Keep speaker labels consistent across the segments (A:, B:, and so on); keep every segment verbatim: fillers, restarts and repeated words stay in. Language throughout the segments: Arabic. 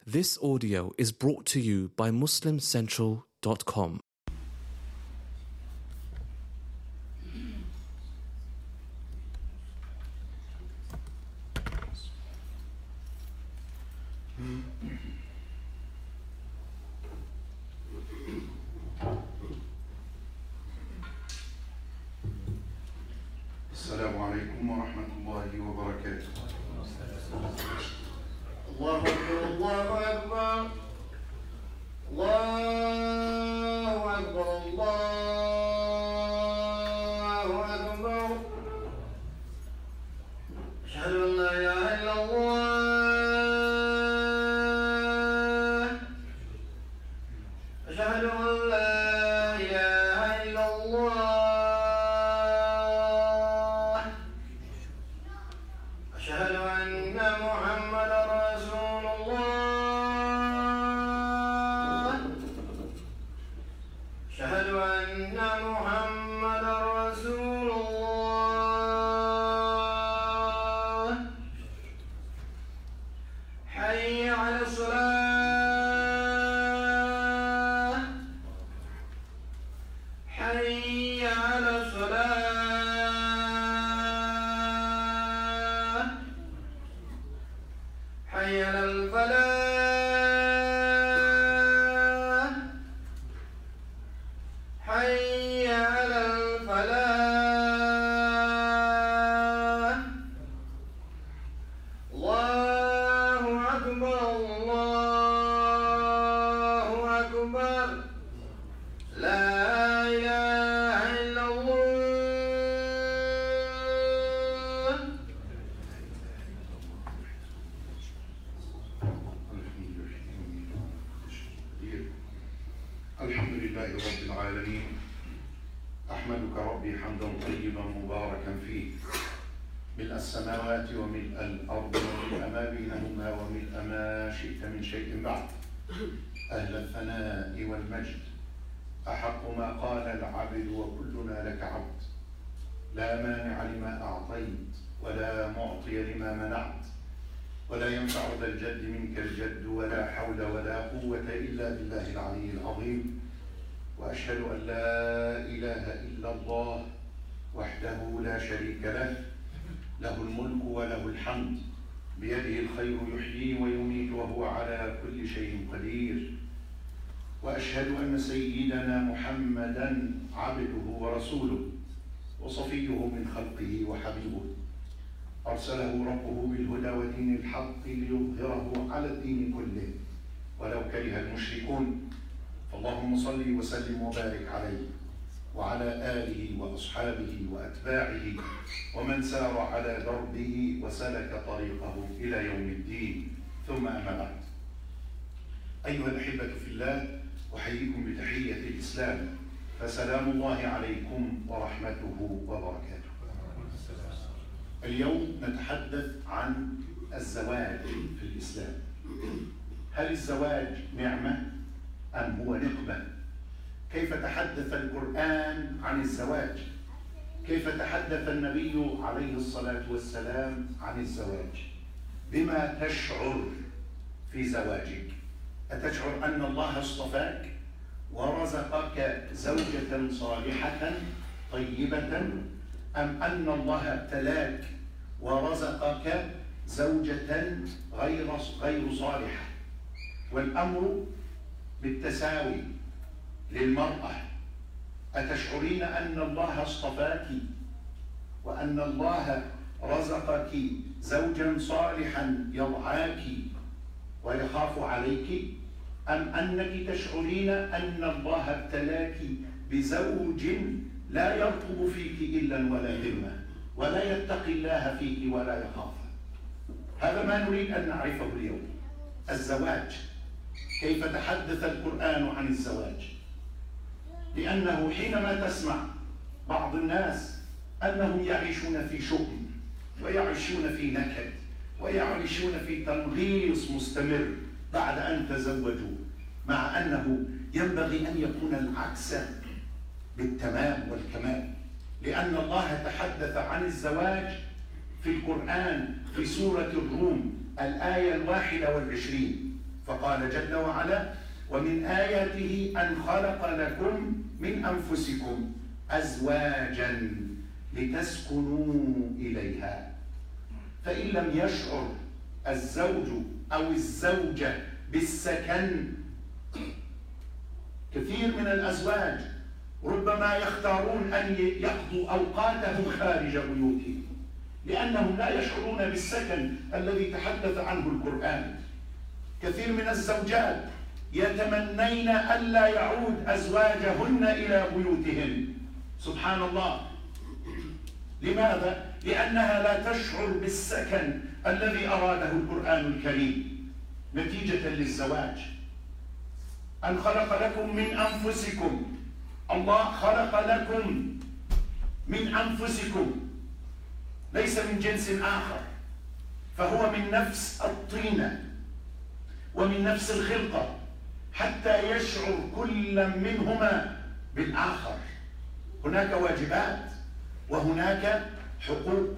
A: This audio is brought to you by muslim central dot com.
B: السلام عليكم ورحمة الله وبركاته.
C: الله أكبر الله أكبر الله أكبر الله أكبر أشهد أن لا إله إلا الله أشهد أن لا إله إلا الله أشهد أن محمدا رسول الله أشهد أن محمدا رسول الله حي على الصلاة حي على الصلاة حي على الفلاح حي على الفلاح الله أكبر الله أكبر لا إله إلا الله.
B: الحمد لله رب العالمين. أحمدك ربي حمدا طيبا مباركا فيه، ملء السماوات وملء الأرض وملء ما بينهما وملء ما شئت من شيء بعد. أهل الثناء والمجد أحق ما قال العبد وكلنا لك عبد. لا مانع لما أعطيت ولا معطي لما منعت، ولا ينفع ذا الجد منك الجد، ولا حول ولا قوة إلا بالله العلي العظيم. وأشهد أن لا إله إلا الله وحده لا شريك له، له الملك وله الحمد، بيده الخير يحيي ويميت وهو على كل شيء قدير. وأشهد أن سيدنا محمدا عبده ورسوله وصفيه من خلقه وحبيبه، أرسله ربه بالهدى ودين الحق ليظهره على الدين كله ولو كره المشركون. فاللهم صل وسلم وبارك عليه وعلى آله وأصحابه وأتباعه ومن سار على دربه وسلك طريقه إلى يوم الدين. ثم أما بعد، أيها الأحبة في الله، أحييكم بتحية الإسلام، فسلام الله عليكم ورحمته وبركاته. اليوم نتحدث عن الزواج في الإسلام. هل الزواج نعمة أم هو نقمة؟ كيف تحدث القرآن عن الزواج؟ كيف تحدث النبي عليه الصلاة والسلام عن الزواج؟ بما تشعر في زواجك؟ أتشعر أن الله اصطفاك ورزقك زوجة صالحة طيبة، أم أن الله ابتلاك ورزقك زوجة غير غير صالحة؟ والأمر بالتساوي للمرأة. أتشعرين أن الله اصطفاك وأن الله رزقك زوجا صالحا يرعاك ويخاف عليك، أم أنك تشعرين أن الله ابتلاك بزوج لا يرقب فيك إلا ولا ذمة، ولا يتقي الله فيك ولا يخافه؟ هذا ما نريد أن نعرفه اليوم. الزواج، كيف تحدث القرآن عن الزواج؟ لأنه حينما تسمع بعض الناس أنهم يعيشون في شؤم ويعيشون في نكد ويعيشون في تنغيص مستمر بعد أن تزوجوا، مع أنه ينبغي أن يكون العكس بالتمام والكمال، لأن الله تحدث عن الزواج في القرآن في سورة الروم الآية الواحدة والعشرين، فقال جل وعلا: ومن آياته أن خلق لكم من أنفسكم أزواجا لتسكنوا إليها. فإن لم يشعر الزوج أو الزوجة بالسكن، كثير من الأزواج ربما يختارون أن يقضوا أوقاتهم خارج بيوتهم لأنهم لا يشعرون بالسكن الذي تحدث عنه القرآن. كثير من الزوجات يتمنين ألا يعود أزواجهن إلى بيوتهن. سبحان الله. لماذا؟ لأنها لا تشعر بالسكن الذي أراده القرآن الكريم نتيجة للزواج. أن خلق لكم من أنفسكم، الله خلق لكم من أنفسكم، ليس من جنس آخر، فهو من نفس الطينة ومن نفس الخلقة، حتى يشعر كل منهما بالآخر. هناك واجبات وهناك حقوق،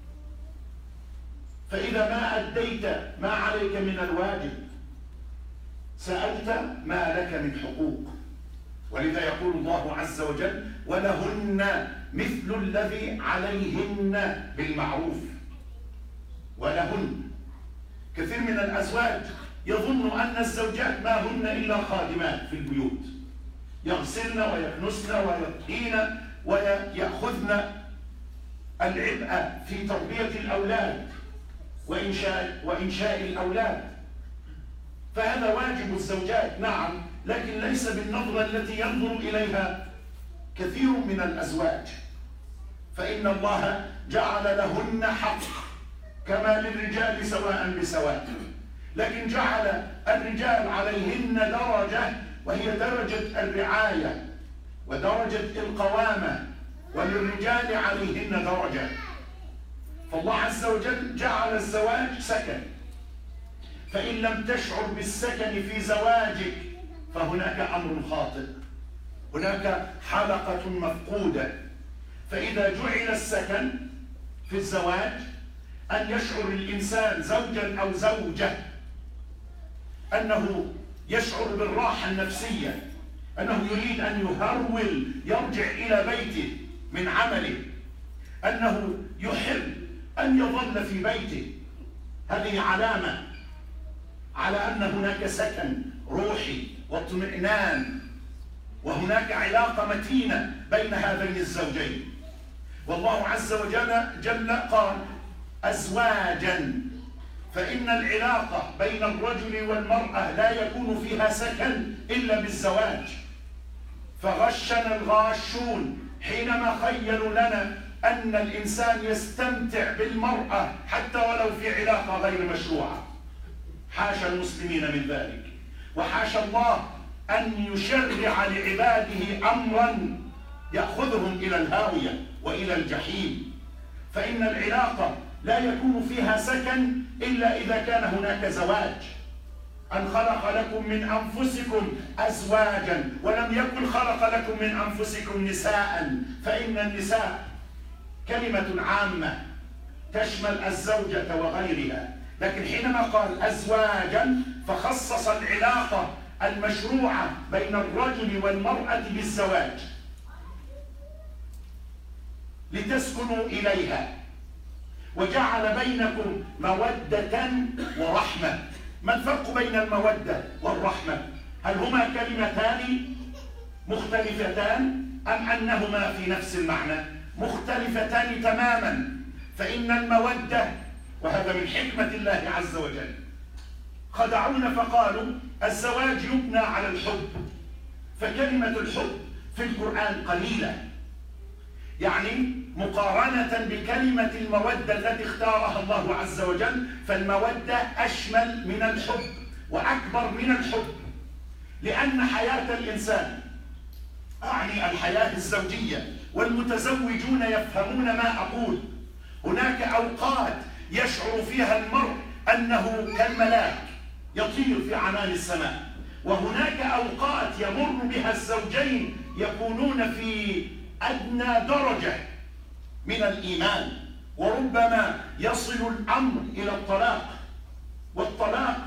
B: فإذا ما أديت ما عليك من الواجب سألت ما لك من حقوق. ولذا يقول الله عز وجل: ولهن مثل الذي عليهن بالمعروف. ولهن. كثير من الأزواج يظن أن الزوجات ما هن إلا خادمات في البيوت، يغسلن ويكنسن ويطهين ويأخذن العبء في تربية الأولاد وإنشاء, وإنشاء الأولاد. فهذا واجب الزوجات، نعم، لكن ليس بالنظرة التي ينظر إليها كثير من الأزواج. فإن الله جعل لهن حق كما للرجال سواء بسواء، لكن جعل الرجال عليهن درجة، وهي درجة الرعاية ودرجة القوامة، وللرجال عليهن درجة. فالله عز وجل جعل الزواج سكن، فإن لم تشعر بالسكن في زواجك فهناك أمر خاطئ، هناك حلقة مفقودة. فإذا جعل السكن في الزواج أن يشعر الإنسان زوجا أو زوجة أنه يشعر بالراحة النفسية، أنه يريد أن يهرول يرجع إلى بيته من عمله، أنه يحب أن يظل في بيته. هذه علامة على أن هناك سكن روحي واطمئنان، وهناك علاقة متينة بين هذين الزوجين. والله عز وجل جل قال: أزواجا، فإن العلاقة بين الرجل والمرأة لا يكون فيها سكن إلا بالزواج. فغشنا الغاشون حينما خيلوا لنا أن الإنسان يستمتع بالمرأة حتى ولو في علاقة غير مشروعة. حاشا المسلمين من ذلك، وحاشا الله أن يشرع لعباده أمرا يأخذهم إلى الهاوية وإلى الجحيم. فإن العلاقة لا يكون فيها سكن إلا إذا كان هناك زواج. أن خلق لكم من أنفسكم أزواجا، ولم يكن خلق لكم من أنفسكم نساء، فإن النساء كلمة عامة تشمل الزوجة وغيرها، لكن حينما قال أزواجا فخصص العلاقة المشروعة بين الرجل والمرأة بالزواج لتسكنوا إليها، وجعل بينكم مودة ورحمة. ما الفرق بين المودة والرحمة؟ هل هما كلمتان مختلفتان أم أنهما في نفس المعنى؟ مختلفتان تماما. فإن المودة، وهذا من حكمة الله عز وجل، خدعونا فقالوا الزواج يبنى على الحب، فكلمة الحب في القرآن قليلة، يعني مقارنة بكلمة المودة التي اختارها الله عز وجل، فالمودة أشمل من الحب وأكبر من الحب. لأن حياة الإنسان، أعني الحياة الزوجية، والمتزوجون يفهمون ما أقول، هناك أوقات يشعر فيها المرء أنه كالملاك يطير في عنان السماء، وهناك أوقات يمر بها الزوجين يكونون في أدنى درجة من الإيمان، وربما يصل الأمر إلى الطلاق. والطلاق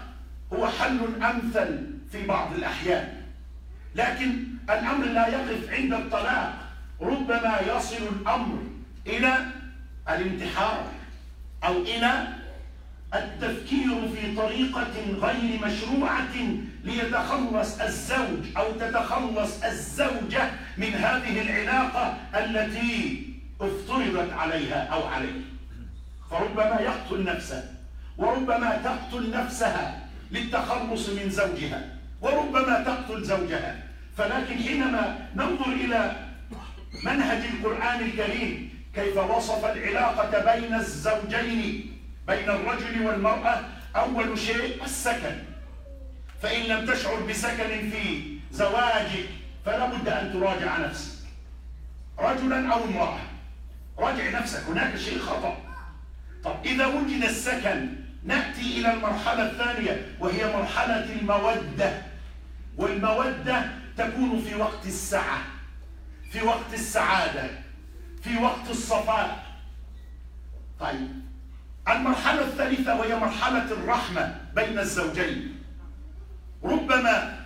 B: هو حل أمثل في بعض الأحيان، لكن الأمر لا يقف عند الطلاق، ربما يصل الأمر إلى الانتحار أو إلى التفكير في طريقة غير مشروعة ليتخلص الزوج أو تتخلص الزوجة من هذه العلاقة التي افترضت عليها أو عليه. فربما يقتل نفسه، وربما تقتل نفسها للتخلص من زوجها، وربما تقتل زوجها. فلكن حينما ننظر إلى منهج القرآن الكريم كيف وصف العلاقة بين الزوجين، بين الرجل والمرأة، أول شيء السكن. فإن لم تشعر بسكن في زواجك فلا بد أن تراجع نفسك، رجلا أو امرأة، راجع نفسك، هناك شيء خطأ. طب إذا وجد السكن نأتي إلى المرحلة الثانية وهي مرحلة المودة. والمودة تكون في وقت السعة، في وقت السعادة، في وقت الصفاء. طيب المرحلة الثالثة وهي مرحلة الرحمة بين الزوجين. ربما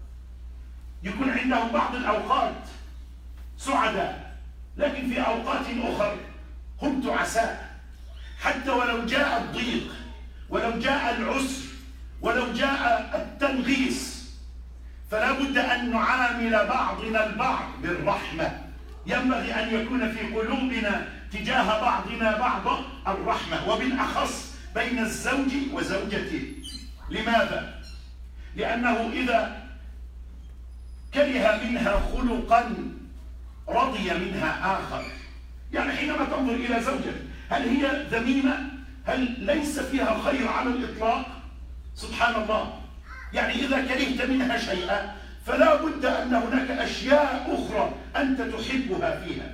B: يكون عندهم بعض الأوقات سعداء، لكن في أوقات أخرى هم تعساء، حتى ولو جاء الضيق، ولو جاء العسر، ولو جاء التنغيص، فلا بد أن نعامل بعضنا البعض بالرحمة. ينبغي أن يكون في قلوبنا تجاه بعضنا بعض الرحمة، وبالأخص بين الزوج وزوجته. لماذا؟ لأنه إذا كره منها خلقا رضي منها آخر. يعني حينما تنظر إلى زوجة، هل هي ذميمة؟ هل ليس فيها خير على الإطلاق؟ سبحان الله. يعني إذا كرهت منها شيئا فلا بد أن هناك أشياء أخرى أنت تحبها فيها.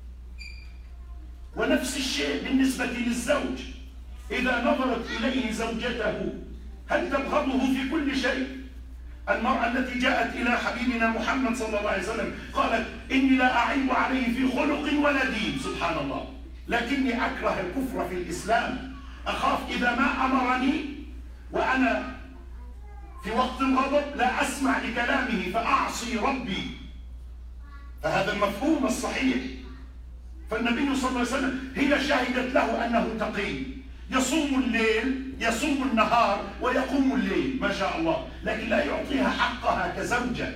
B: ونفس الشيء بالنسبة للزوج، إذا نظرت إليه زوجته هل تبغضه في كل شيء؟ المرأة التي جاءت إلى حبيبنا محمد صلى الله عليه وسلم قالت: إني لا أعيب عليه في خلق ولا دين، سبحان الله، لكني أكره الكفر في الإسلام، أخاف إذا ما أمرني وأنا في وقت الغضب لا أسمع لكلامه فأعصي ربي. فهذا المفهوم الصحيح. فالنبي صلى الله عليه وسلم هي شهدت له أنه تقي، يصوم الليل، يصوم النهار، ويقوم الليل، ما شاء الله، لكن لا يعطيها حقها كزوجة.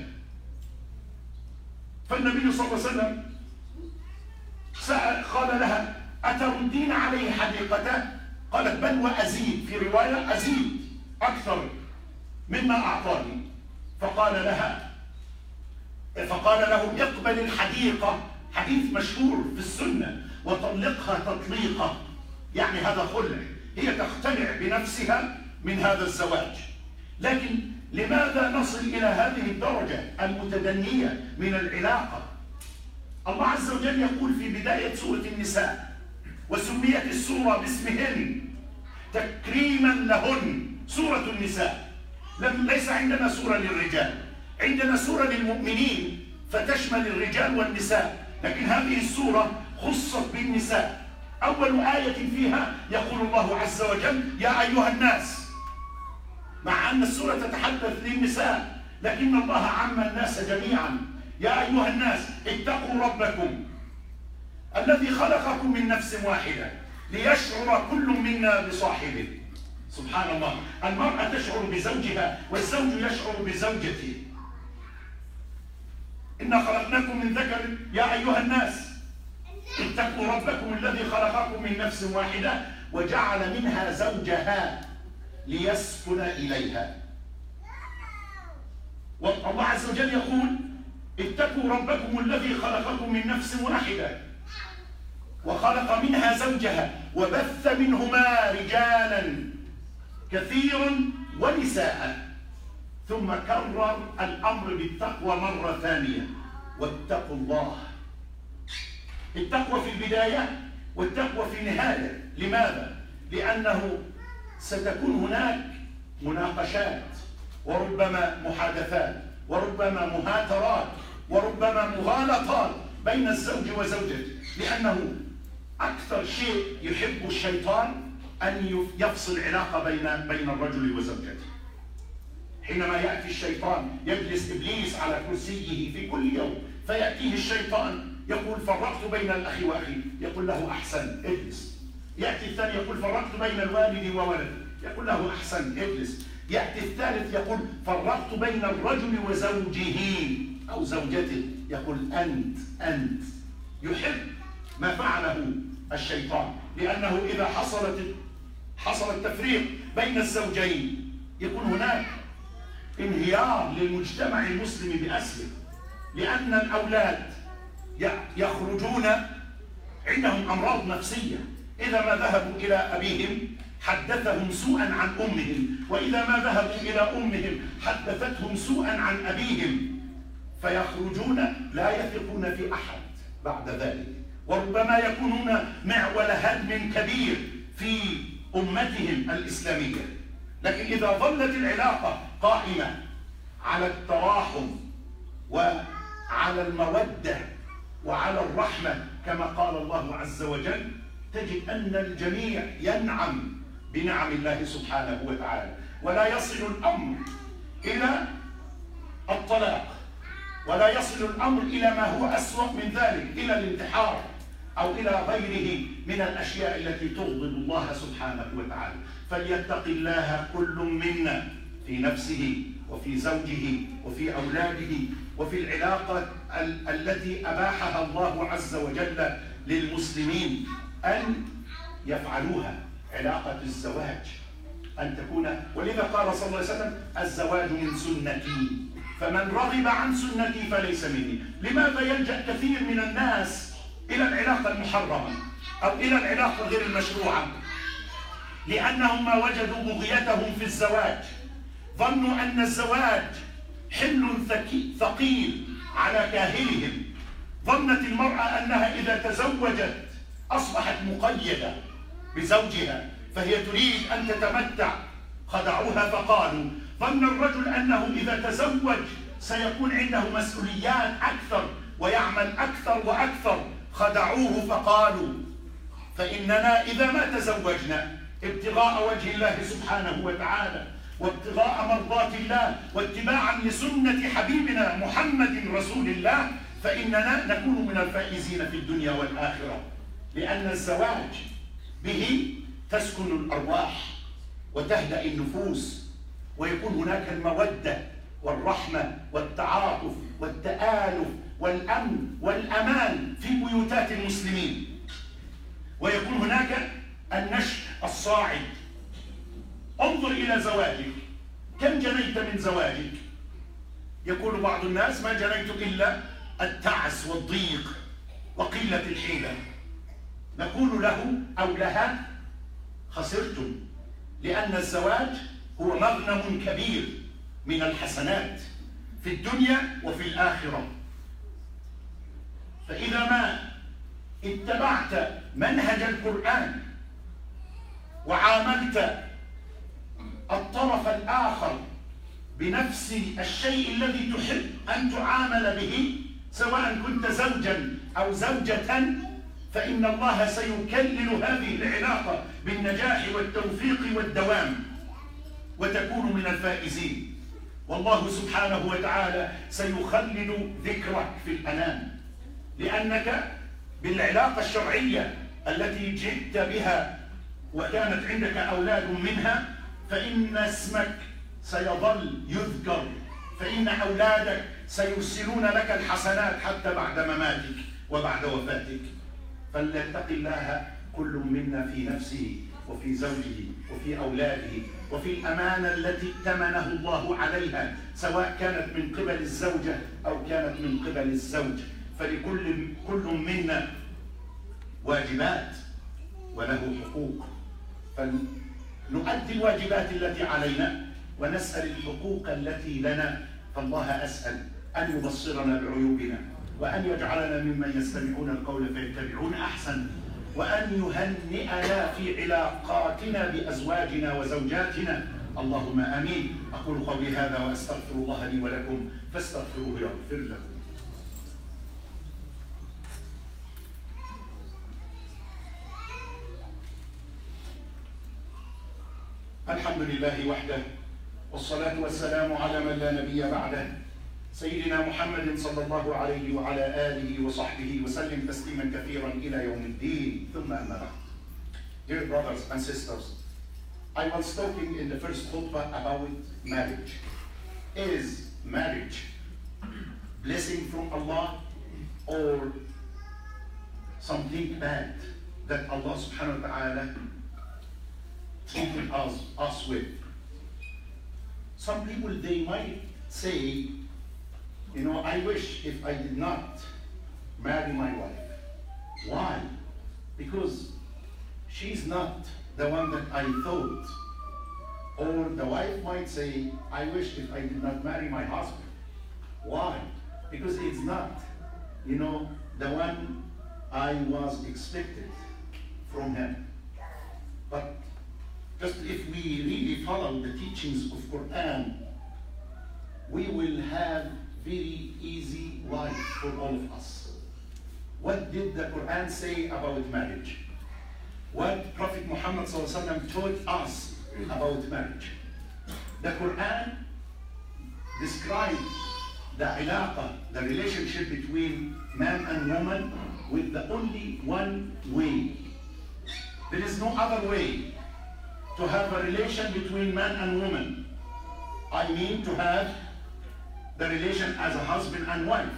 B: فالنبي صلى الله عليه وسلم سأل، قال لها: أتردين عليه حديقته؟ قالت: بل وأزيد، في رواية أزيد أكثر مما أعطاني. فقال لها فقال له: يقبل الحديقة، حديث مشهور في السنة، وطلقها تطليقة، يعني هذا خلع، هي تختلع بنفسها من هذا الزواج. لكن لماذا نصل إلى هذه الدرجة المتدنية من العلاقة؟ الله عز وجل يقول في بداية سورة النساء: وسميت السورة باسمهن تكريما لهن، سورة النساء. لم ليس عندنا سورة للرجال، عندنا سورة للمؤمنين فتشمل الرجال والنساء، لكن هذه السورة خصت بالنساء. أول آية فيها يقول الله عز وجل: يا أيها الناس، مع أن السورة تتحدث للنساء لكن الله عم الناس جميعا. يا أيها الناس اتقوا ربكم الذي خلقكم من نفس واحدة ليشعر كل منا بصاحبه. سبحان الله. المرأة تشعر بزوجها والزوج يشعر بزوجته. إنا خلقناكم من ذكر، يا أيها الناس اتقوا ربكم الذي خلقكم من نفس واحدة وجعل منها زوجها ليسكن إليها. والله عز وجل يقول: اتقوا ربكم الذي خلقكم من نفس واحدة وخلق منها زوجها وبث منهما رجالا كثيرا ونساء، ثم كرر الأمر بالتقوى مرة ثانية: واتقوا الله. التقوى في البداية والتقوى في النهاية. لماذا؟ لأنه ستكون هناك مناقشات، وربما محادثات، وربما مهاترات، وربما مغالطات بين الزوج وزوجته، لأنه أكثر شيء يحب الشيطان أن يفصل علاقة بين بين الرجل وزوجته. حينما يأتي الشيطان يجلس إبليس على كرسيه في كل يوم، فيأتيه الشيطان يقول فرقت بين الأخ وأخي، يقول له أحسن اجلس. يأتي الثاني يقول فرقت بين الوالد وولده، يقول له أحسن اجلس. يأتي الثالث يقول فرقت بين الرجل وزوجه أو زوجته، يقول أنت أنت. يحب ما فعله الشيطان، لأنه إذا حصلت حصل التفريق بين الزوجين يكون هناك انهيار للمجتمع المسلم بأسره، لأن الأولاد يخرجون عندهم أمراض نفسية، إذا ما ذهبوا إلى أبيهم حدثهم سوءا عن أمهم، وإذا ما ذهبوا إلى أمهم حدثتهم سوءا عن أبيهم، فيخرجون لا يثقون في أحد بعد ذلك، وربما يكونون معول هدم كبير في أمتهم الإسلامية. لكن إذا ظلت العلاقة قائمة على التراحم وعلى المودة وعلى الرحمة كما قال الله عز وجل، تجد أن الجميع ينعم بنعم الله سبحانه وتعالى، ولا يصل الأمر إلى الطلاق، ولا يصل الأمر إلى ما هو أسوأ من ذلك، إلى الانتحار أو إلى غيره من الأشياء التي تغضب الله سبحانه وتعالى. فليتق الله كل منا في نفسه وفي زوجه وفي أولاده وفي العلاقة ال التي أباحها الله عز وجل للمسلمين أن يفعلوها، علاقة الزواج أن تكون. ولذا قال صلى الله عليه وسلم الزواج من سنتي فمن رغب عن سنتي فليس مني. لماذا يلجأ كثير من الناس إلى العلاقة المحرمة أو إلى العلاقة غير المشروعة؟ لأنهم ما وجدوا بغيتهم في الزواج، ظنوا أن الزواج حمل ثقيل على كاهلهم. ظنت المرأة أنها إذا تزوجت أصبحت مقيدة بزوجها فهي تريد أن تتمتع، خدعوها فقالوا. ظن الرجل أنه إذا تزوج سيكون عنده مسؤوليات أكثر ويعمل أكثر وأكثر، خدعوه فقالوا فإننا إذا ما تزوجنا ابتغاء وجه الله سبحانه وتعالى وابتغاء مرضات الله واتباعا لسنة حبيبنا محمد رسول الله فإننا نكون من الفائزين في الدنيا والآخرة، لأن الزواج به تسكن الأرواح وتهدأ النفوس، ويكون هناك المودة والرحمة والتعاطف والتآلف والأمن والأمان في بيوتات المسلمين، ويكون هناك النشء الصاعد. انظر إلى زواجك، كم جنيت من زواجك؟ يقول بعض الناس ما جنيت إلا التعس والضيق وقلة الحيلة. نقول له أو لها خسرتم، لأن الزواج هو مغنم كبير من الحسنات في الدنيا وفي الآخرة. فإذا ما اتبعت منهج القرآن وعاملت الطرف الآخر بنفس الشيء الذي تحب أن تعامل به، سواء كنت زوجا أو زوجة، فإن الله سيكلل هذه العلاقة بالنجاح والتوفيق والدوام وتكون من الفائزين. والله سبحانه وتعالى سيخلد ذكرك في الأنام، لأنك بالعلاقة الشرعية التي جئت بها وكانت عندك أولاد منها فإن اسمك سيظل يذكر، فإن أولادك سيرسلون لك الحسنات حتى بعد مماتك وبعد وفاتك. فليتق الله كل منا في نفسه وفي زوجه وفي أولاده وفي الأمانة التي ائتمنه الله عليها، سواء كانت من قبل الزوجة أو كانت من قبل الزوج. فلكل كل منا واجبات وله حقوق، فنؤدي الواجبات التي علينا ونسأل الحقوق التي لنا. فالله أسأل أن يبصرنا بعيوبنا، وأن يجعلنا ممن يستمعون القول فيتبعون أحسن، وأن يهنئنا في علاقاتنا بأزواجنا وزوجاتنا. اللهم آمين. أقول قولي هذا وأستغفر الله لي ولكم فاستغفروه يغفر لكم. الحمد لله وحده والصلاة والسلام على من لا نبي بعده سيدنا محمد صلى الله عليه وعلى آله وصحبه وسلم تسليما كثيرا إلى يوم الدين ثم أما بعد. Dear brothers and sisters, I was talking in the first khutbah about marriage. Is marriage blessing from Allah or something bad that Allah subhanahu wa ta'ala treated us, us with? Some people, they might say, you know, I wish if I did not marry my wife. Why? Because she's not the one that I thought. Or the wife might say, I wish if I did not marry my husband. Why? Because it's not, you know, the one I was expected from him. But just if we really follow the teachings of Quran, we will have very easy life for all of us. What did the Quran say about marriage? What Prophet Muhammad sallallahu alaihi wasallam taught us about marriage? The Quran described the ilaqa, the relationship between man and woman, with the only one way. There is no other way to have a relation between man and woman. I mean to have the relation as a husband and wife,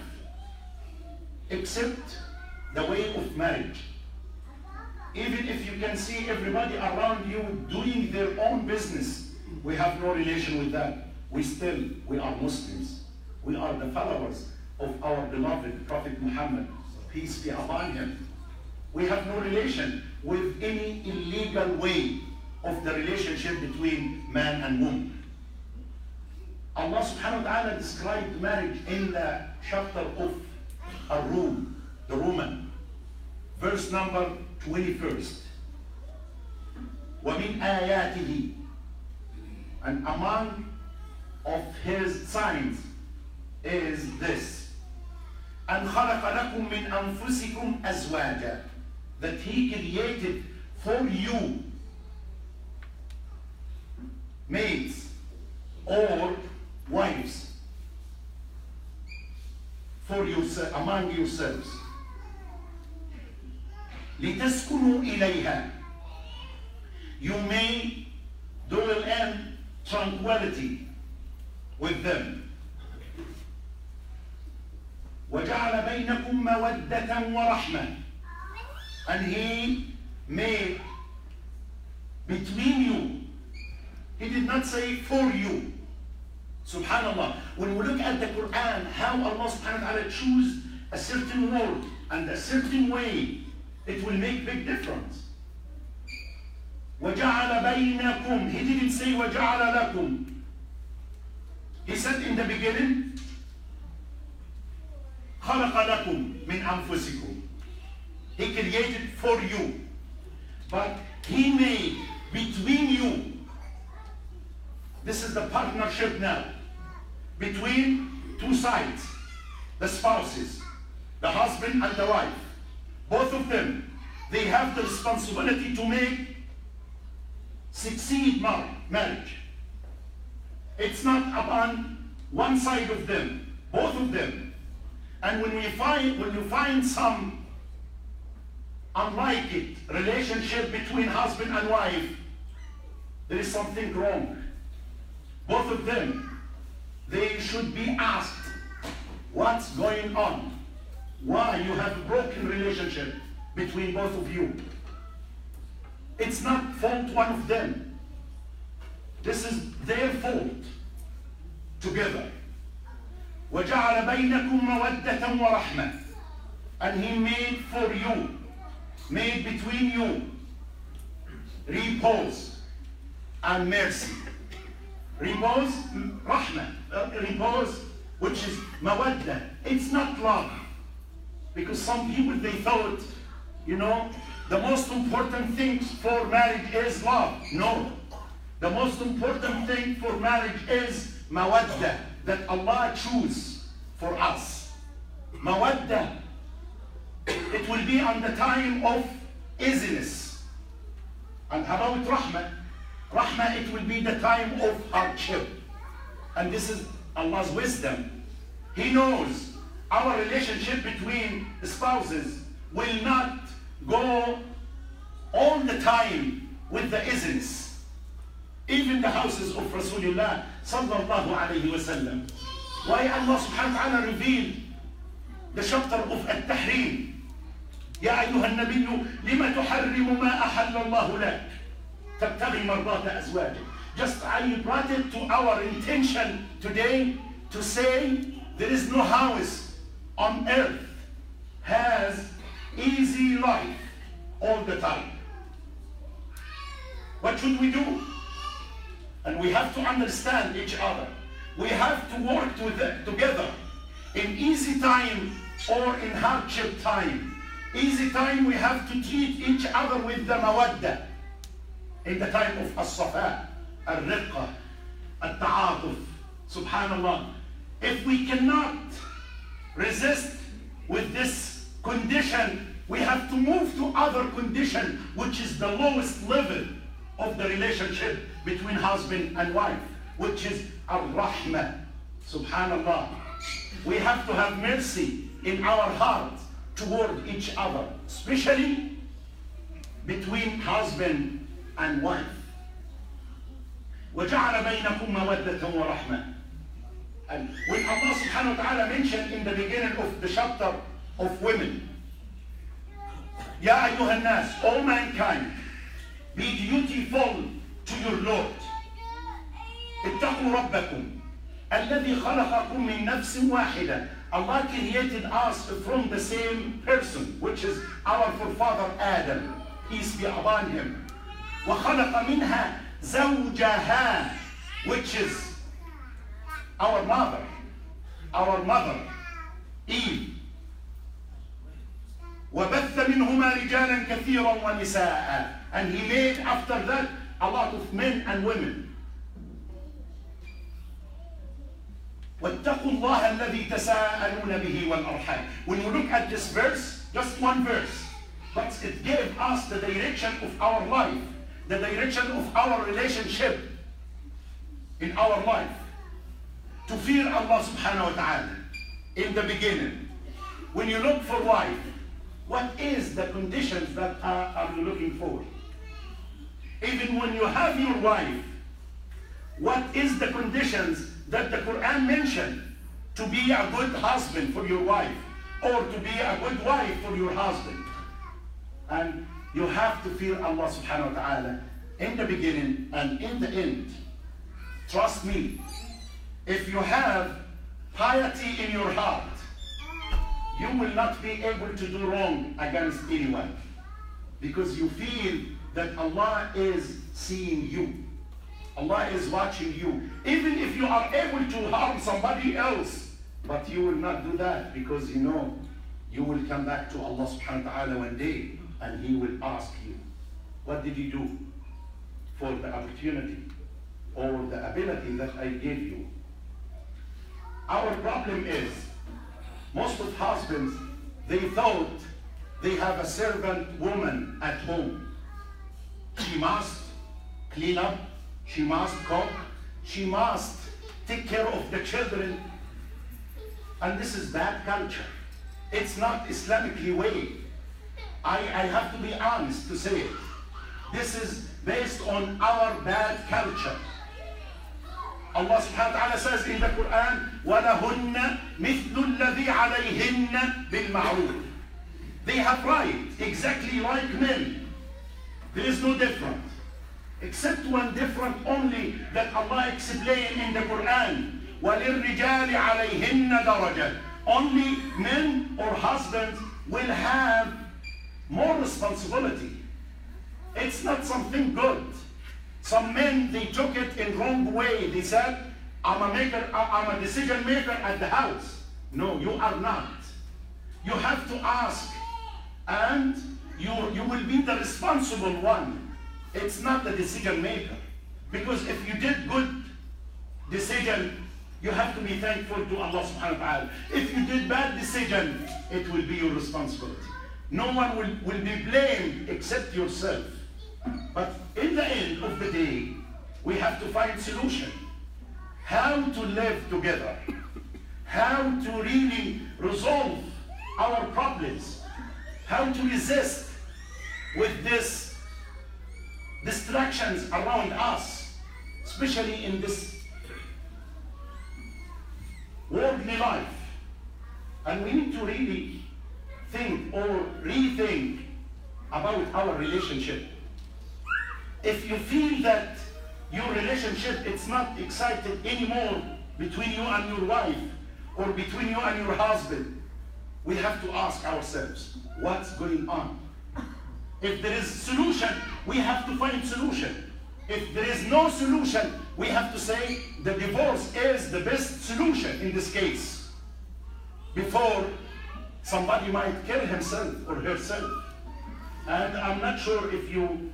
B: except the way of marriage. Even if you can see everybody around you doing their own business, we have no relation with that. We still, we are Muslims. We are the followers of our beloved Prophet Muhammad, peace be upon him. We have no relation with any illegal way of the relationship between man and woman. Allah subhanahu wa ta'ala described marriage in the chapter of Ar-Rum, the Roman, verse number twenty-first. وَمِنْ آيَاتِهِ, and among of his signs is this: أَنْ خَلَقَ لَكُم مِّنْ أَنفُسِكُمْ أَزْوَاجًا, that he created for you maids or wives for yourself, among yourselves. لِتَسْكُنُوا إِلَيْهَا, you may dwell in tranquility with them. وَجَعَلَ بَيْنَكُمْ مَوَدَّةً وَرَحْمَةً, and he made between you. He did not say for you. Subhanallah. When we look at the Quran, how Allah subhanahu wa ta'ala choose a certain word and a certain way, it will make big difference. وَجَعَلَ بَيْنَكُمْ, he didn't say وَجَعَلَ لَكُمْ. He said in the beginning, خَلَقَ لَكُمْ مِنْ أَنفُسِكُمْ. He created for you. But he made between you. This is the partnership now between two sides, the spouses, the husband and the wife. Both of them, they have the responsibility to make succeed marriage. It's not upon one side of them, both of them. And when we find when you find some unlike it relationship between husband and wife, there is something wrong. Both of them, they should be asked, what's going on? Why you have a broken relationship between both of you? It's not fault one of them. This is their fault together. وَجَعَلَ بَيْنَكُمْ مَوَدَّةً وَرَحْمَةً, and he made for you, made between you, repose and mercy. Repose, rahmah, uh, repose, which is mawadda. It's not love. Because some people, they thought, you know, the most important thing for marriage is love. No. The most important thing for marriage is mawadda, that Allah choose for us. Mawadda. It will be on the time of easiness. And about rahmah, rahmah, it will be the time of hardship. And this is Allah's wisdom. He knows our relationship between spouses will not go all the time with the isms. Even the houses of Rasulullah sallallahu alayhi wa sallam. Why Allah subhanahu wa ta'ala revealed the chapter of At-Tahrim. يا أيها النبي لما تحرم ما أحل الله لك تبتغي مرضات أزواجك. Just I brought it to our intention today to say there is no house on earth has easy life all the time. What should we do? And we have to understand each other. We have to work together in easy time or in hardship time. Easy time we have to treat each other with the mawadda. In the time of as-safa, al-riqqa, al-ta'atuf, subhanallah. If we cannot resist with this condition, we have to move to other condition, which is the lowest level of the relationship between husband and wife, which is ar-rahmah, subhanallah. We have to have mercy in our heart toward each other, especially between husband and wife. وَجَعَلَ بَيْنَكُمْ مَوَدَّةً وَرَحْمَةً. And when Allah subhanahu wa ta'ala mentioned in the beginning of the chapter of women, يَا أَيُّهَا النَّاسِ, all mankind, be dutiful to your Lord. اتقوا ربكم الذي خلقكم من نفس واحدة. Allah created us from the same person, which is our forefather Adam, peace be upon him. وخلق منها زوجها, which is our mother, our mother Eve. وبث منهما رجالا كثيرا ونساء. And he made after that a lot of men and women. واتقوا الله الذي تساءلون به والأرحام. When you look at this verse, just one verse, but it gave us the direction of our life, the direction of our relationship in our life. To fear Allah subhanahu wa ta'ala in the beginning. When you look for wife, what is the conditions that are, are you looking for? Even when you have your wife, what is the conditions that the Quran mentioned to be a good husband for your wife or to be a good wife for your husband? And you have to fear Allah subhanahu wa ta'ala in the beginning and in the end. Trust me, if you have piety in your heart, you will not be able to do wrong against anyone, because you feel that Allah is seeing you. Allah is watching you. Even if you are able to harm somebody else, but you will not do that, because you know you will come back to Allah subhanahu wa ta'ala one day and He will ask you, what did you do for the opportunity or the ability that I gave you? Our problem is, most of husbands, they thought they have a servant woman at home. She must clean up, she must cook, she must take care of the children. And this is bad culture. It's not Islamically way. I, I have to be honest to say it. This is based on our bad culture. Allah subhanahu wa ta'ala says in the Quran, وَلَهُنَّ مِثْلُ الَّذِي عَلَيْهِنَّ بِالْمَعْرُوفِ. They have right, exactly like men. There is no difference. Except one different only that Allah explained in the Quran. وَلِلرِّجَالِ عَلَيْهِنَّ دَرَجَةٌ. Only men or husbands will have more responsibility. It's not something good. Some men, they took it in wrong way. They said, I'm a maker, I'm a decision maker at the house. No, you are not. You have to ask, and you, you will be the responsible one. It's not the decision maker. Because if you did good decision, you have to be thankful to Allah subhanahu wa ta'ala. If you did bad decision, it will be your responsibility. No one will, will be blamed except yourself. But in the end of the day, we have to find solution. how to live together, how to really resolve our problems, how to resist with these distractions around us, especially in this worldly life. And we need to really think or rethink about our relationship. If you feel that your relationship it's not excited anymore between you and your wife or between you and your husband, we have to ask ourselves, what's going on? If there is solution, we have to find solution. If there is no solution, we have to say the divorce is the best solution in this case, before somebody might kill himself or herself. And I'm not sure if you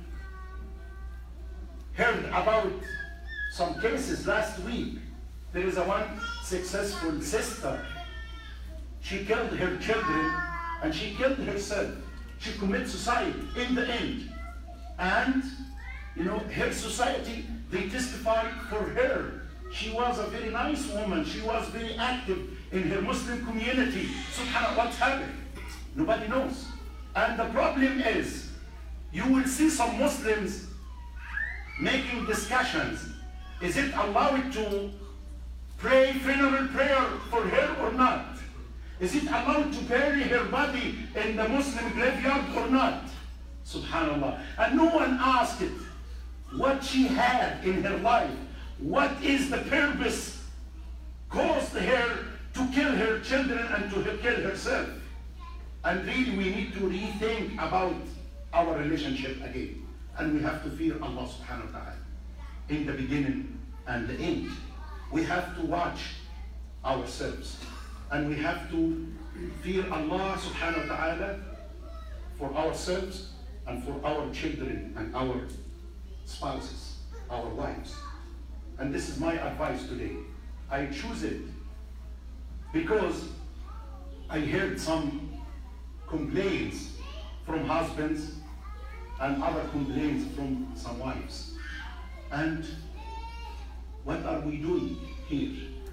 B: heard about some cases last week. There is a one successful sister. She killed her children and she killed herself. She committed suicide in the end. And, you know, her society, they testified for her. She was a very nice woman. She was very active in her Muslim community. Subhanallah, what happened? Nobody knows. And the problem is, you will see some Muslims making discussions. Is it allowed to pray funeral prayer for her or not? Is it allowed to bury her body in the Muslim graveyard or not? Subhanallah. And no one asked it. What she had in her life, what is the purpose caused her to kill her children and to kill herself? And really we need to rethink about our relationship again. And we have to fear Allah subhanahu wa ta'ala in the beginning and the end. We have to watch ourselves. And we have to fear Allah subhanahu wa ta'ala for ourselves and for our children and our spouses, our wives. And this is my advice today. I choose it because I heard some complaints from husbands and other complaints from some wives. And what are we doing here?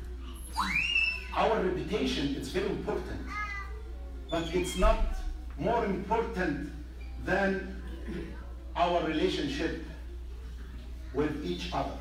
B: Our reputation is very important, but it's not more important than our relationship with each other.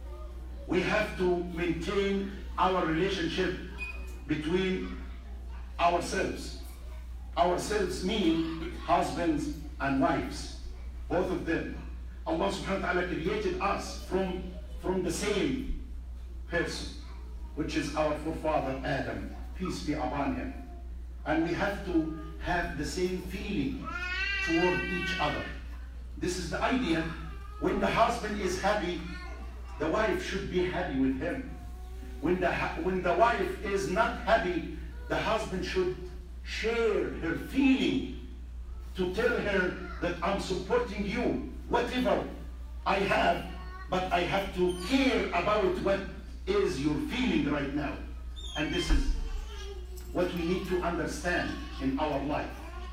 B: We have to maintain our relationship between ourselves. Ourselves mean husbands and wives, both of them. Allah subhanahu wa ta'ala created us from, from the same person, which is our forefather Adam, peace be upon him. And we have to have the same feeling toward each other. This is the idea. When the husband is happy, the wife should be happy with him. When the, when the wife is not happy, the husband should share her feeling to tell her that I'm supporting you, whatever I have, but I have to care about what is your feeling right now. And this is what we need to understand in our life.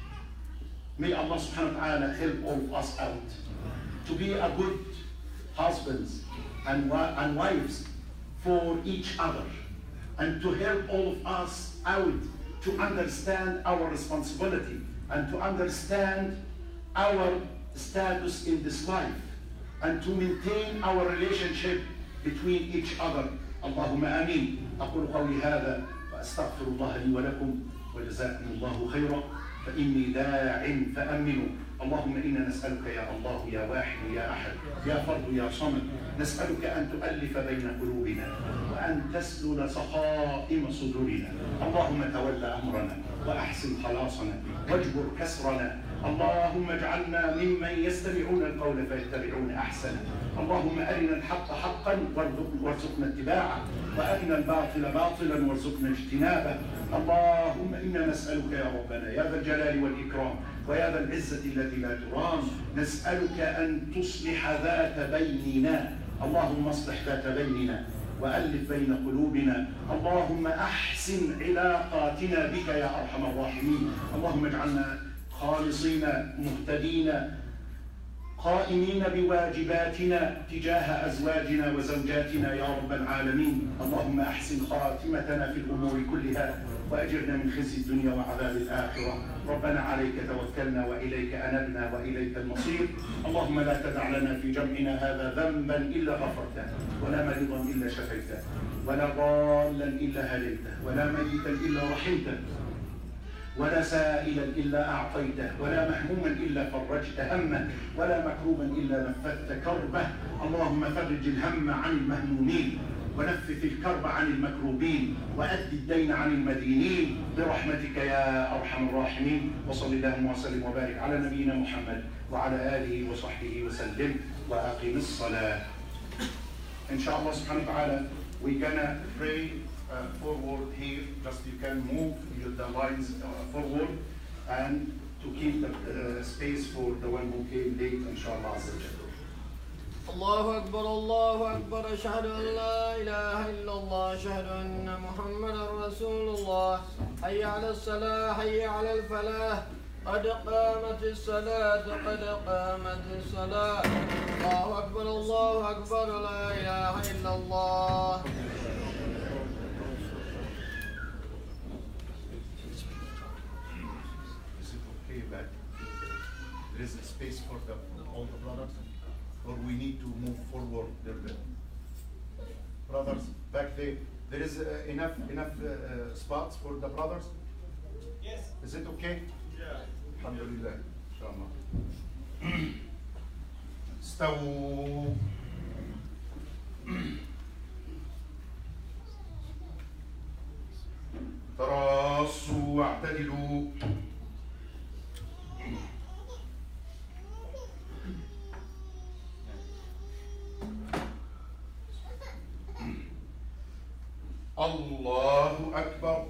B: May Allah subhanahu wa ta'ala help all of us out to be a good husbands and, and wives for each other, and to help all of us out to understand our responsibility and to understand our status in this life, and to maintain our relationship between each other. اللهم آمين. أقول قولي هذا وأستغفر الله لي ولكم وجزاكم الله خيرا فإني داع فأمنوا. اللهم إنا نسألك يا الله يا واحد يا أحد يا فرد يا صمد، نسألك أن تؤلف بين قلوبنا وأن تسلل سخائم صدورنا. اللهم تول أمرنا وأحسن خلاصنا واجبر كسرنا. اللهم اجعلنا ممن يستمعون القول فيتبعون أحسنه. اللهم أرنا الحق حقا وارزقنا اتباعه، وأرنا الباطل باطلا وارزقنا اجتنابه. اللهم إنا نسألك يا ربنا يا ذا الجلال والإكرام ويا ذا العزة التي لا ترام، نسألك أن تصلح ذات بيننا. اللهم اصلح ذات بيننا وألف بين قلوبنا. اللهم أحسن علاقاتنا بك يا أرحم الراحمين. اللهم اجعلنا خالصين مهتدين قائمين بواجباتنا تجاه أزواجنا وزوجاتنا يا رب العالمين. اللهم أحسن خاتمتنا في الأمور كلها وأجرنا من خزي الدنيا وعذاب الآخرة. ربنا عليك توكلنا وإليك أنبنا وإليك المصير. اللهم لا تدع لنا في جمعنا هذا ذنبا إلا غفرته، ولا مريضا إلا شفيته، ولا ضالا إلا هديته، ولا ميتا إلا رحمته، ولا سائلا إلا أعطيته، ولا مهموما إلا فرجت همه، ولا مكروبا إلا نفذت كربه. اللهم فرج الهم عن المهمومين، ونفث الكرب عن المكروبين، وأد الدين عن المدينين برحمتك يا أرحم الراحمين. وصل اللهم وسلم وبارك على نبينا محمد وعلى آله وصحبه وسلم وأقم الصلاة. إن شاء الله سبحانه وتعالى we gonna pray uh, forward here. Just you can move the lines uh, forward and to keep the uh, space for the one who came late. إن شاء الله عز وجل.
C: الله أكبر الله أكبر أشهد أن لا إله إلا الله أشهد أن محمدا رسول الله. حي على الصلاة حي على الفلاح قد قامت الصلاة قد قامت الصلاة. الله أكبر الله أكبر لا إله إلا الله.
B: Is it okay that there is a space for the all the brothers? Or we need to move forward a little bit? Brothers, back there, there is uh, enough enough uh, spots for the brothers? Yes. Is it okay? Yeah. Alhamdulillah. Inshallah. استووا. تراصوا واعتدلوا. الله أكبر.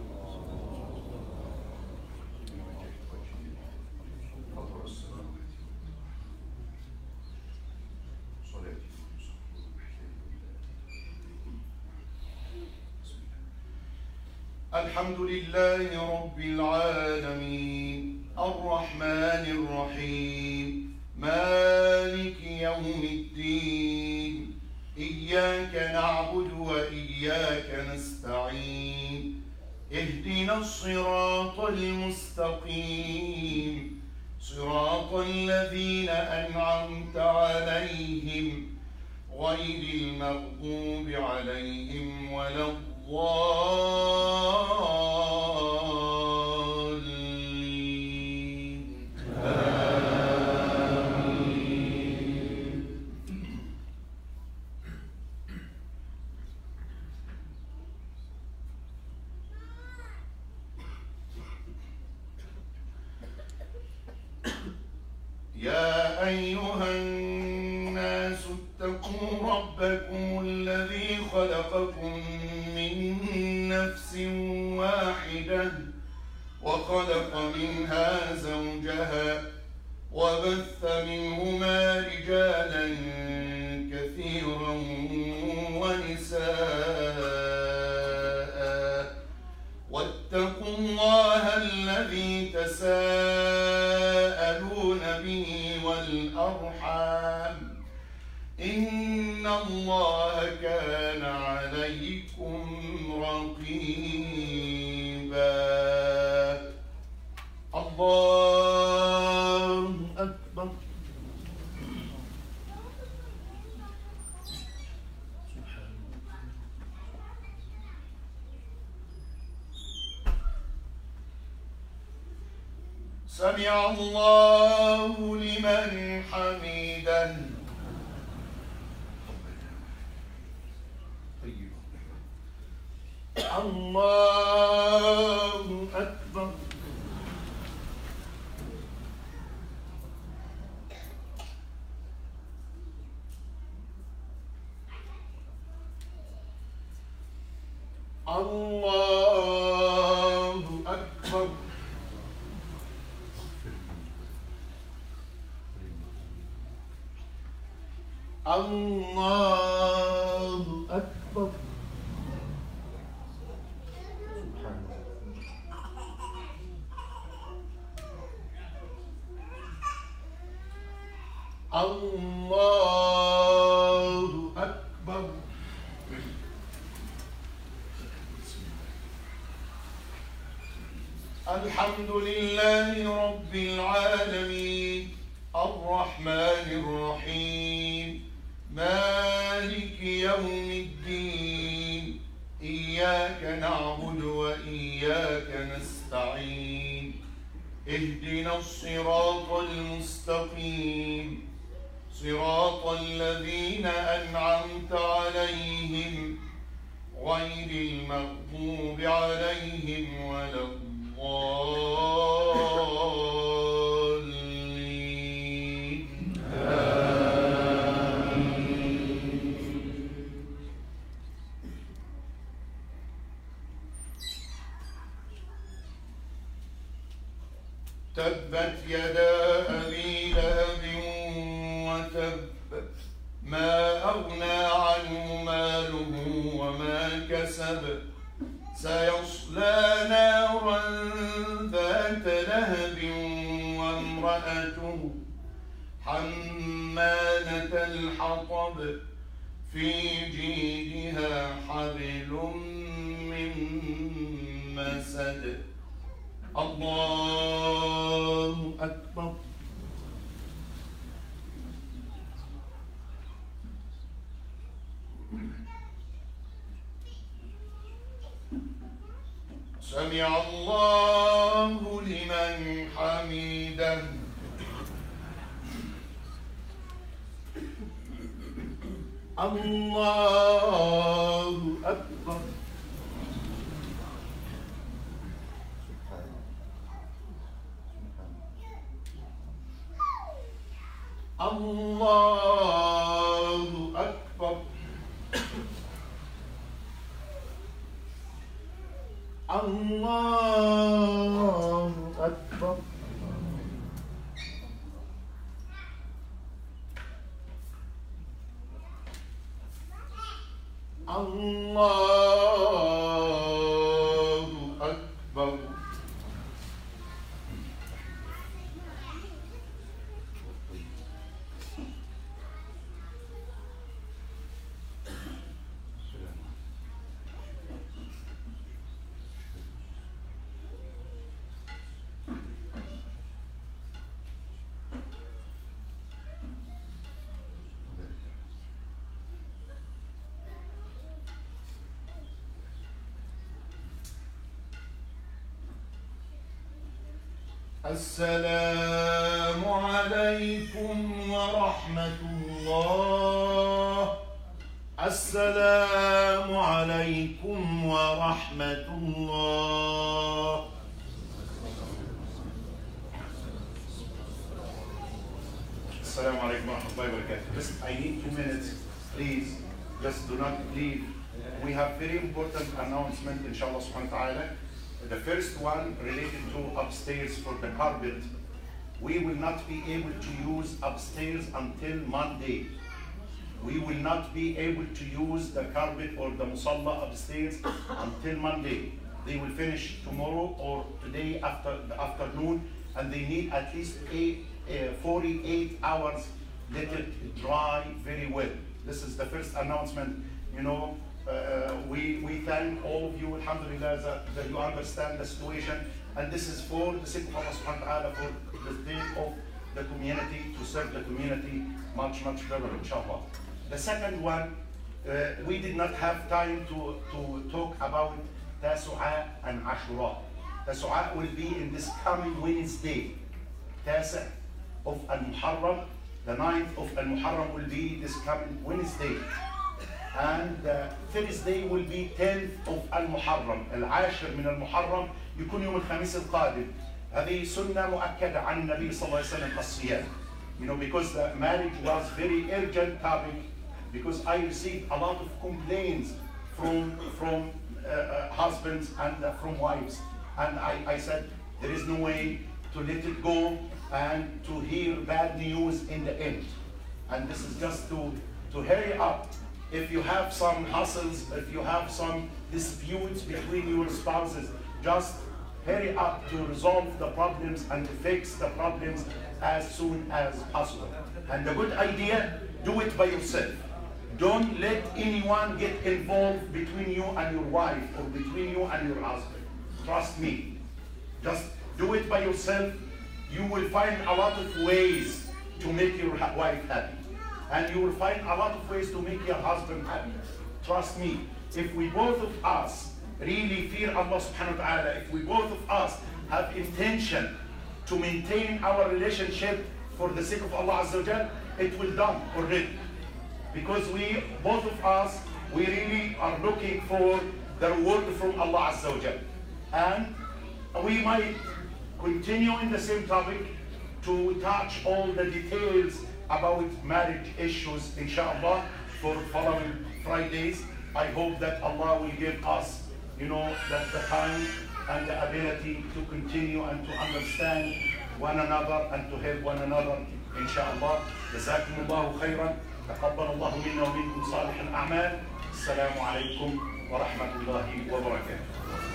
B: الحمد لله رب العالمين الرحمن الرحيم مالك يوم الدين إياك نعبد وإياك نستعين اهدنا الصراط المستقيم صراط الذين أنعمت عليهم غير المغضوب عليهم ولا الضالين. آمين. يا أيها الناس اتقوا ربكم الذي خلقكم من نفس واحدة وخلق منها زوجها وبث منهما رجالا كثيرا ونساء واتقوا الله الذي تساءلون به والأرحام إن الله كان عليكم رقيبا. الله أكبر. سمع الله لمن حمده. الله أكبر. الله أكبر. الله أكبر. الله أكبر. الحمد لله رب العالمين الرحمن الرحيم مالك يوم الدين إياك نعبد وإياك نستعين اهدنا الصراط المستقيم صراط الذين أنعمت عليهم غير المغضوب عليهم ولا الضالين. تبت يدا أبي لهب وتب ما أغنى عنه ماله وما كسب سيصلى نارا ذات لهب وامرأته حمالة الحطب في جيدها حبل من مسد. الله أكبر. سمع الله لمن حمده. الله أكبر. الله أكبر. الله أكبر. الله أكبر. السلام عليكم ورحمة الله. السلام عليكم ورحمة الله. السلام عليكم ورحمة الله وبركاته. Just I need two minutes, please. Just do not leave. We have very important announcement, inshallah subhanahu wa ta'ala. The first one related to upstairs for the carpet. We will not be able to use upstairs until Monday. We will not be able to use the carpet or the musalla upstairs until Monday. They will finish tomorrow or today after the afternoon, and they need at least eight, uh, forty-eight hours. Let it dry very well. This is the first announcement. You know, uh, we we thank all of you, alhamdulillah, that, that you understand the situation, and this is for the sake of Allah subhanahu wa ta'ala, for the sake of the community, to serve the community much, much better, inshallah. The second one, uh, we did not have time to, to talk about Tasu'a and Ashura. Tasu'a will be in this coming Wednesday, Tasa of Al-Muharram. The ninth of Al-Muharram will be this coming Wednesday. And uh, Thursday will be tenth of Al-Muharram. العاشر من المحرم يكون يوم الخميس القادم. هذه سنة مؤكدة عن النبي صلى الله عليه وسلم الصيام. You know, because the marriage was very urgent topic, because I received a lot of complaints from from uh, uh, husbands and uh, from wives, and I, I said there is no way to let it go and to hear bad news in the end. And this is just to to hurry up. If you have some hassles, if you have some disputes between your spouses, just hurry up to resolve the problems and fix the problems as soon as possible. And the good idea, do it by yourself. Don't let anyone get involved between you and your wife or between you and your husband. Trust me. Just do it by yourself. You will find a lot of ways to make your wife happy. And you will find a lot of ways to make your husband happy. Trust me. If we both of us really fear Allah subhanahu wa ta'ala, if we both of us have intention to maintain our relationship for the sake of Allah Azza wa Jal, it will done already. Because we, both of us, we really are looking for the reward from Allah Azza wa Jal. And we might continue in the same topic to touch all the details about marriage issues, inshallah, for following Fridays. I hope that Allah will give us, you know, that the time and the ability to continue and to understand one another and to help one another, inshallah. جزاكم الله خيرا. تقبل الله منا ومنكم صالح الأعمال. السلام عليكم ورحمة الله وبركاته.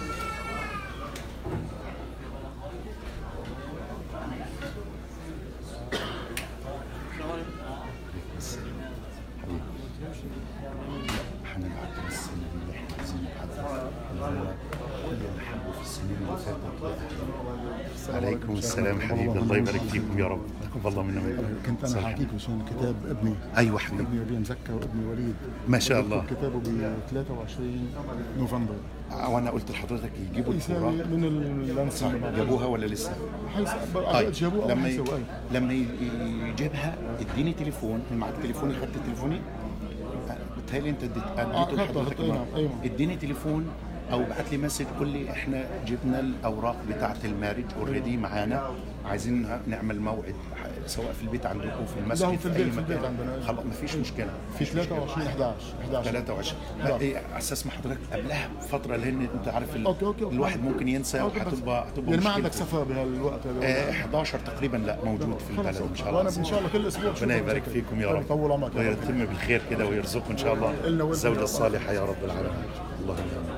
D: احنا بعد السنة اللي احنا عايزين نتحدث كل اللي حبوا في السنين اللي فاتت. عليكم السلام حبيبي، الله يبارك فيكم يا رب. تقبل الله منا ومنكم.
E: كنت انا حاحكيك عشان كتاب ابني.
D: ايوه حبيبي.
E: ابني وليد مزكى وابني وليد.
D: ما شاء الله.
E: كتابه ب ثلاثة وعشرين نوفمبر.
D: وانا قلت لحضرتك يجيبوا
E: يساوي من اللانس.
D: جابوها ولا لسه؟
E: طيب جابوها
D: لما ي... لما يجيبها اديني تليفون، معك تليفوني؟ خدت تليفوني؟ بتهيألي انت اديت اديته لحضرتك.
E: أيوة.
D: اديني تليفون او بعت لي مسج قول لي احنا جبنا الاوراق بتاعه المارج اوريدي معانا، عايزين نعمل موعد سواء في البيت عندكم في المسجد في, في اي مكان. خلاص ما فيش مشكله.
E: في ثلاثة وعشرين إحدى عشر
D: ثلاثة وعشرين ايه على اساس ما حضرتك قبلها بفتره، لان انت عارف ال...
E: أوكي أوكي أوكي.
D: الواحد ممكن ينسى وهتبقى هتبقى
E: يعني ما عندك سفر بهالوقت هذا؟
D: آه احد عشر تقريبا لا موجود في البلد ان شاء الله.
E: وانا ان شاء الله كل اسبوع.
D: ربنا يبارك فيكم يا رب.
E: يطول عمرك
D: ويتم بالخير كده ويرزقكم ان شاء الله الزوجه الصالحه يا رب العالمين. اللهم